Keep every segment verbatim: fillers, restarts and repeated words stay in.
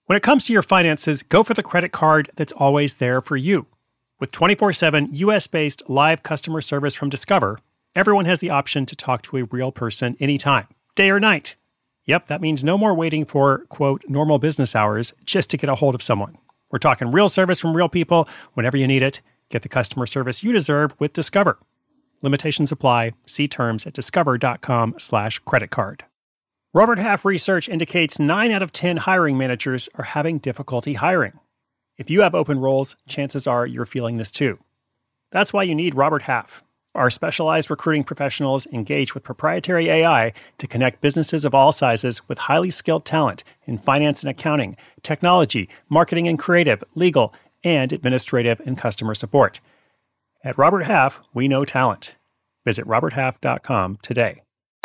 When it comes to your finances, go for the credit card that's always there for you. With twenty-four seven U S-based live customer service from Discover, everyone has the option to talk to a real person anytime, day or night. Yep, that means no more waiting for, quote, normal business hours just to get a hold of someone. We're talking real service from real people whenever you need it. Get the customer service you deserve with Discover. Limitations apply. See terms at discover.com slash credit card. Robert Half research indicates nine out of ten hiring managers are having difficulty hiring. If you have open roles, chances are you're feeling this too. That's why you need Robert Half. Our specialized recruiting professionals engage with proprietary A I to connect businesses of all sizes with highly skilled talent in finance and accounting, technology, marketing and creative, legal, and administrative and customer support. At Robert Half, we know talent. Visit robert half dot com today.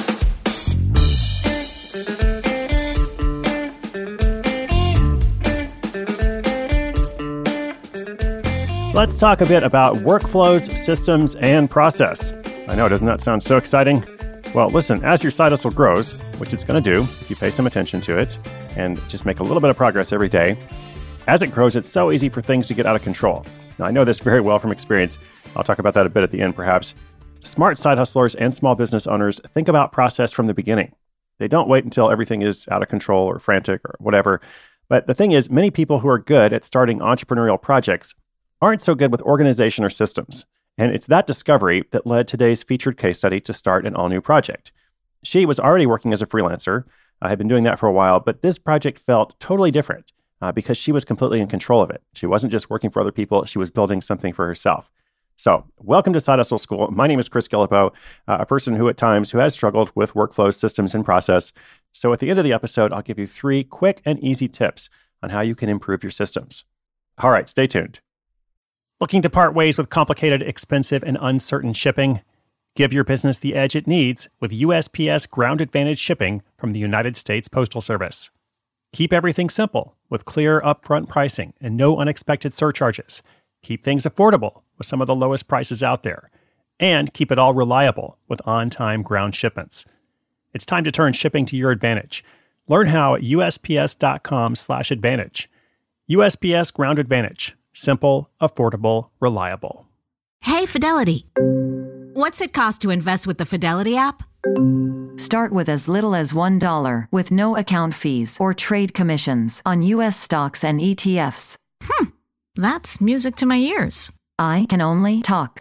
Let's talk a bit about workflows, systems, and process. I know, doesn't that sound so exciting? Well, listen, as your side hustle grows, which it's going to do if you pay some attention to it and just make a little bit of progress every day, as it grows, it's so easy for things to get out of control. Now, I know this very well from experience. I'll talk about that a bit at the end, perhaps. Smart side hustlers and small business owners think about process from the beginning. They don't wait until everything is out of control or frantic or whatever. But the thing is, many people who are good at starting entrepreneurial projects aren't so good with organization or systems. And it's that discovery that led today's featured case study to start an all-new project. She was already working as a freelancer. I had been doing that for a while, but this project felt totally different uh, because she was completely in control of it. She wasn't just working for other people. She was building something for herself. So welcome to Side Hustle School. My name is Chris Guillebeau, uh, a person who at times who has struggled with workflows, systems, and process. So at the end of the episode, I'll give you three quick and easy tips on how you can improve your systems. All right, stay tuned. Looking to part ways with complicated, expensive, and uncertain shipping? Give your business the edge it needs with U S P S Ground Advantage shipping from the United States Postal Service. Keep everything simple with clear upfront pricing and no unexpected surcharges. Keep things affordable with some of the lowest prices out there. And keep it all reliable with on-time ground shipments. It's time to turn shipping to your advantage. Learn how at USPS.com slash advantage. U S P S Ground Advantage. Simple, affordable, reliable. Hey, Fidelity. What's it cost to invest with the Fidelity app? Start with as little as one dollar with no account fees or trade commissions on U S stocks and E T Fs. Hmm, that's music to my ears. I can only talk.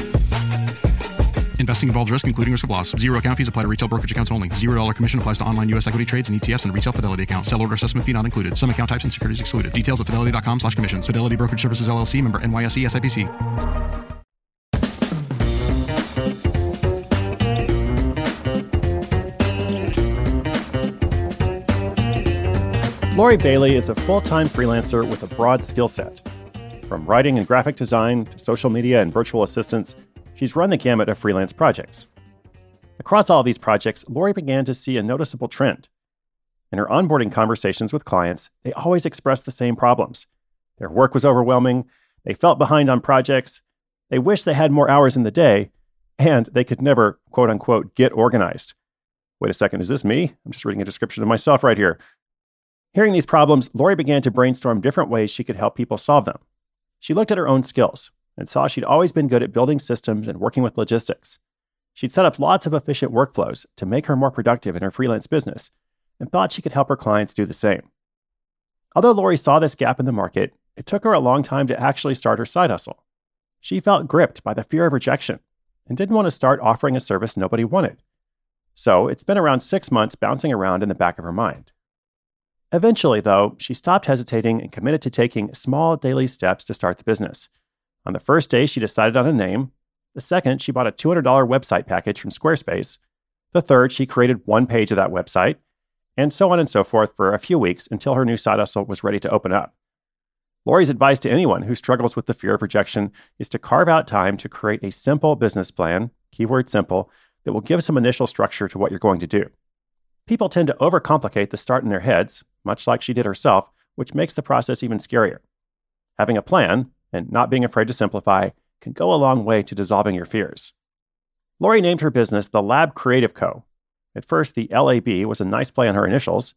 Investing involves risk, including risk of loss. Zero account fees apply to retail brokerage accounts only. Zero dollar commission applies to online U S equity trades and E T Fs and retail Fidelity account. Sell order assessment fee not included. Some account types and securities excluded. Details at fidelity.com slash commissions. Fidelity Brokerage Services, L L C, member N Y S E S I P C. Lori Bailey is a full-time freelancer with a broad skill set. From writing and graphic design to social media and virtual assistants, she's run the gamut of freelance projects. Across all of these projects, Lori began to see a noticeable trend. In her onboarding conversations with clients, they always expressed the same problems. Their work was overwhelming, they felt behind on projects, they wished they had more hours in the day, and they could never, quote-unquote, get organized. Wait a second, is this me? I'm just reading a description of myself right here. Hearing these problems, Lori began to brainstorm different ways she could help people solve them. She looked at her own skills and saw she'd always been good at building systems and working with logistics. She'd set up lots of efficient workflows to make her more productive in her freelance business and thought she could help her clients do the same. Although Lori saw this gap in the market, it took her a long time to actually start her side hustle. She felt gripped by the fear of rejection and didn't want to start offering a service nobody wanted. So it's been around six months bouncing around in the back of her mind. Eventually, though, she stopped hesitating and committed to taking small daily steps to start the business. On the first day, she decided on a name. The second, she bought a two hundred dollars website package from Squarespace. The third, she created one page of that website, and so on and so forth for a few weeks until her new side hustle was ready to open up. Lori's advice to anyone who struggles with the fear of rejection is to carve out time to create a simple business plan, keyword simple, that will give some initial structure to what you're going to do. People tend to overcomplicate the start in their heads, much like she did herself, which makes the process even scarier. Having a plan, and not being afraid to simplify, can go a long way to dissolving your fears. Lori named her business the Lab Creative Co. At first, the L A B was a nice play on her initials.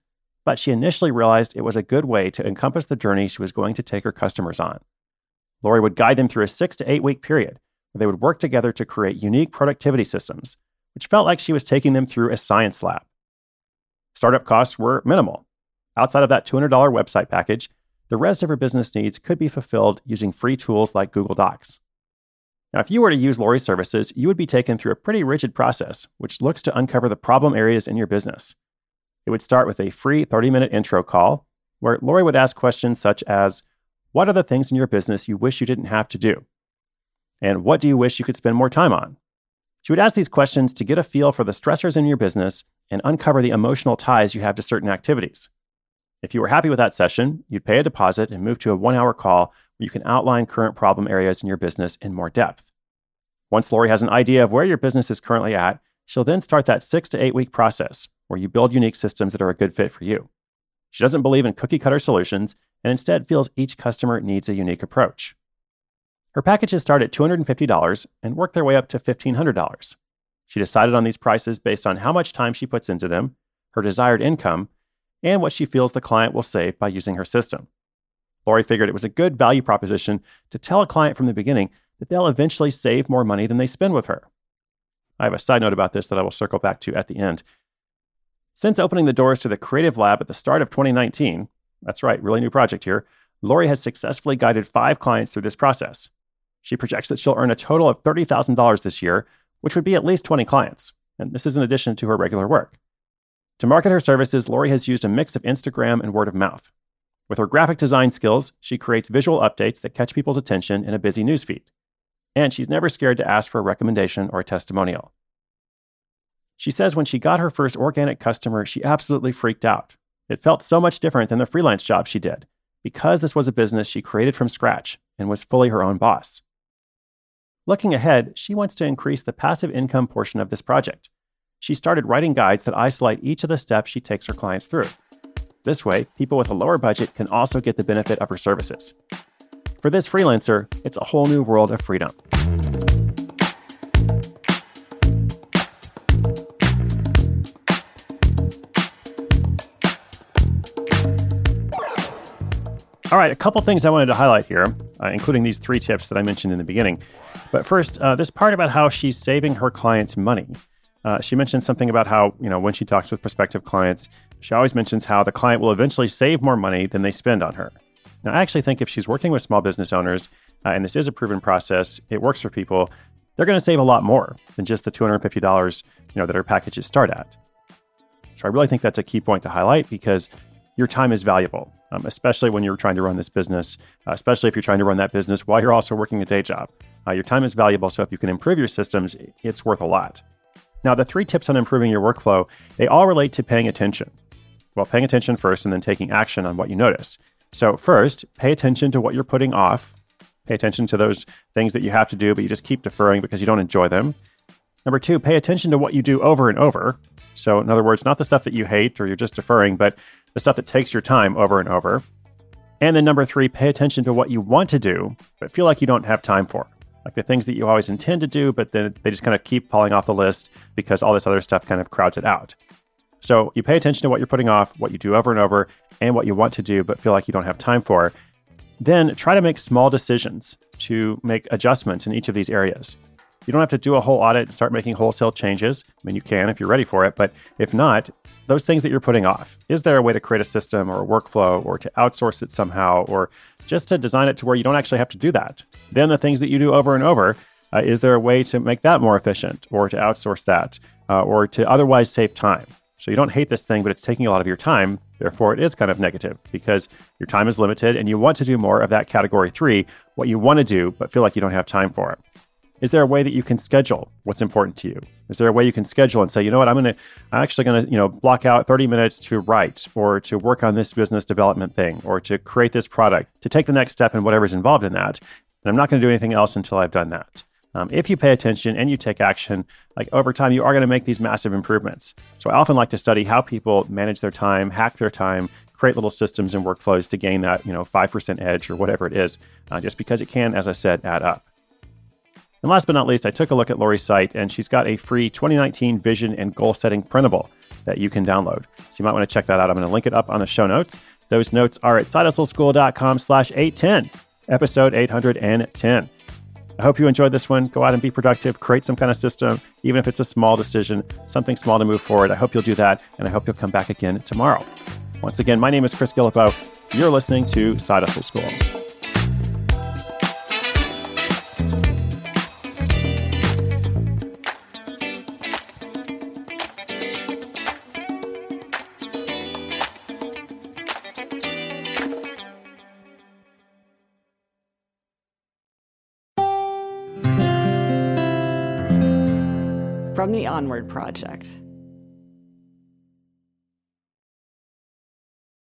but she initially realized it was a good way to encompass the journey she was going to take her customers on. Lori would guide them through a six to eight week period where they would work together to create unique productivity systems, which felt like she was taking them through a science lab. Startup costs were minimal. Outside of that two hundred dollars website package, the rest of her business needs could be fulfilled using free tools like Google Docs. Now, if you were to use Lori's services, you would be taken through a pretty rigid process, which looks to uncover the problem areas in your business. It would start with a free thirty minute intro call, where Lori would ask questions such as, what are the things in your business you wish you didn't have to do? And what do you wish you could spend more time on? She would ask these questions to get a feel for the stressors in your business and uncover the emotional ties you have to certain activities. If you were happy with that session, you'd pay a deposit and move to a one-hour call where you can outline current problem areas in your business in more depth. Once Lori has an idea of where your business is currently at, she'll then start that six to eight week process where you build unique systems that are a good fit for you. She doesn't believe in cookie-cutter solutions and instead feels each customer needs a unique approach. Her packages start at two hundred fifty dollars and work their way up to fifteen hundred dollars. She decided on these prices based on how much time she puts into them, her desired income, and what she feels the client will save by using her system. Lori figured it was a good value proposition to tell a client from the beginning that they'll eventually save more money than they spend with her. I have a side note about this that I will circle back to at the end. Since opening the doors to the Creative Lab at the start of twenty nineteen, that's right, really new project here, Lori has successfully guided five clients through this process. She projects that she'll earn a total of thirty thousand dollars this year, which would be at least twenty clients, and this is in addition to her regular work. To market her services, Lori has used a mix of Instagram and word of mouth. With her graphic design skills, she creates visual updates that catch people's attention in a busy newsfeed. And she's never scared to ask for a recommendation or a testimonial. She says when she got her first organic customer, she absolutely freaked out. It felt so much different than the freelance job she did, because this was a business she created from scratch and was fully her own boss. Looking ahead, she wants to increase the passive income portion of this project. She started writing guides that isolate each of the steps she takes her clients through. This way, people with a lower budget can also get the benefit of her services. For this freelancer, it's a whole new world of freedom. All right, a couple things I wanted to highlight here, uh, including these three tips that I mentioned in the beginning. But first, uh, this part about how she's saving her clients money. Uh, she mentioned something about how, you know, when she talks with prospective clients, she always mentions how the client will eventually save more money than they spend on her. Now, I actually think if she's working with small business owners, uh, and this is a proven process, it works for people, they're going to save a lot more than just the two hundred fifty dollars, you know, that her packages start at. So I really think that's a key point to highlight because your time is valuable, um, especially when you're trying to run this business, uh, especially if you're trying to run that business while you're also working a day job. Uh, your time is valuable, so if you can improve your systems, it's worth a lot. Now, the three tips on improving your workflow, they all relate to paying attention. Well, paying attention first and then taking action on what you notice. So first, pay attention to what you're putting off. Pay attention to those things that you have to do, but you just keep deferring because you don't enjoy them. Number two, pay attention to what you do over and over. So in other words, not the stuff that you hate or you're just deferring, but the stuff that takes your time over and over. And then number three, pay attention to what you want to do, but feel like you don't have time for. Like the things that you always intend to do, but then they just kind of keep falling off the list because all this other stuff kind of crowds it out. So you pay attention to what you're putting off, what you do over and over, and what you want to do, but feel like you don't have time for. Then try to make small decisions to make adjustments in each of these areas. You don't have to do a whole audit and start making wholesale changes. I mean, you can if you're ready for it, but if not, those things that you're putting off, is there a way to create a system or a workflow or to outsource it somehow or just to design it to where you don't actually have to do that? Then the things that you do over and over, uh, is there a way to make that more efficient or to outsource that uh, or to otherwise save time? So you don't hate this thing, but it's taking a lot of your time. Therefore, it is kind of negative because your time is limited and you want to do more of that category three, what you want to do, but feel like you don't have time for it. Is there a way that you can schedule what's important to you? Is there a way you can schedule and say, you know what, I'm going to, I'm actually going to, you know, block out thirty minutes to write or to work on this business development thing or to create this product, to take the next step in whatever's involved in that. And I'm not going to do anything else until I've done that. Um, if you pay attention and you take action, like over time, you are going to make these massive improvements. So I often like to study how people manage their time, hack their time, create little systems and workflows to gain that, you know, five percent edge or whatever it is, uh, just because it can, as I said, add up. And last but not least, I took a look at Lori's site, and she's got a free twenty nineteen vision and goal setting printable that you can download. So you might want to check that out. I'm going to link it up on the show notes. Those notes are at sidehustleschool.com slash 810, episode eight hundred ten. I hope you enjoyed this one. Go out and be productive. Create some kind of system, even if it's a small decision, something small to move forward. I hope you'll do that, and I hope you'll come back again tomorrow. Once again, my name is Chris Guillebeau. You're listening to Side Hustle School. From the Onward Project.